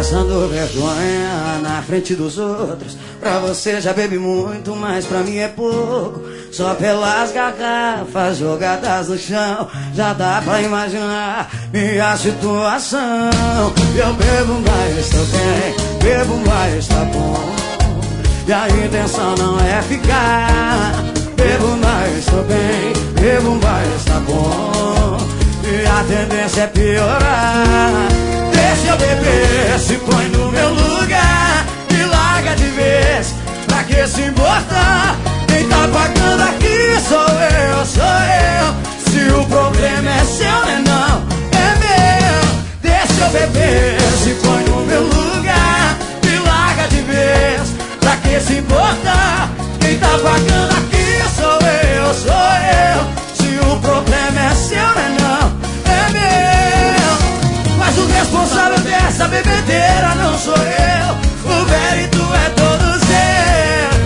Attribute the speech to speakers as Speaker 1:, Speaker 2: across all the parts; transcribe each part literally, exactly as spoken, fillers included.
Speaker 1: passando vergonha na frente dos outros. Pra você já bebi muito, mas pra mim é pouco. Só pelas garrafas jogadas no chão já dá pra imaginar minha situação. Eu bebo, mas estou bem, bebo, mas tá bom. E a intenção não é ficar. Bebo, mas estou bem, bebo, mas tá bom. E a tendência é piorar. Deixa eu beber, se põe no meu lugar e larga de vez. Pra que se importar? Quem tá pagando aqui sou eu, sou eu. Se o problema é seu, né, não, é meu. Deixa eu beber, se põe no meu lugar e larga de vez. Pra que se importar? Quem tá pagando aqui sou eu, sou eu. Se o problema é seu, né, não, é meu. Mas o responsável dessa bebedeira não sou eu. O mérito é todo seu.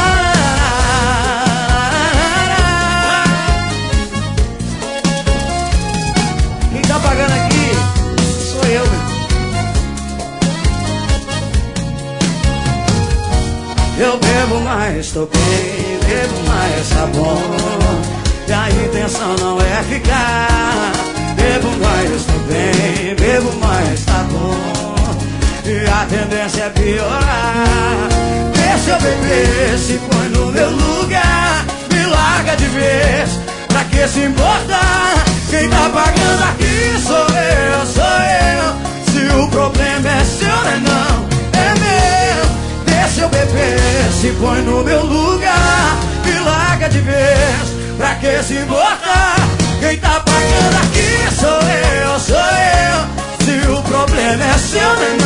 Speaker 1: Quem tá pagando aqui sou eu, meu. Eu bebo, mas tô bem, bebo, mas tá bom. E a intenção não é ficar. Bebo, mas tô bem, bebo, mas tá bom. E a tendência é piorar. Deixa eu beber, se põe no meu lugar, me larga de vez. Pra que se importar? Quem tá pagando aqui sou eu, sou eu. Se o problema é seu, né, não, é meu. Deixa eu beber, se põe no meu lugar, me larga de vez. Pra que se importar? Quem tá pagando aqui sou eu, sou eu. Se o problema é seu, né,